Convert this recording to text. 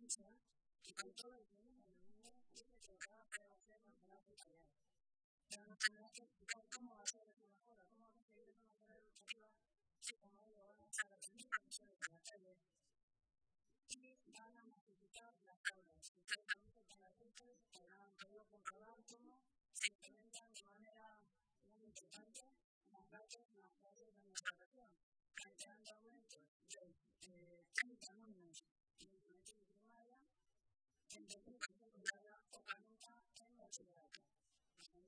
provincia y con todo el mundo en el mundo tiene que trabajar para hacer campeonato italiano. Pero nos tenemos que explicar cómo hacer esa mejora, cómo conseguir esa mejora educativa, si como lo van a hacer las instituciones en la calle y van a masificar las aulas. Ustedes también están atentos, habrán podido comprobar cómo se implementan de manera muy importante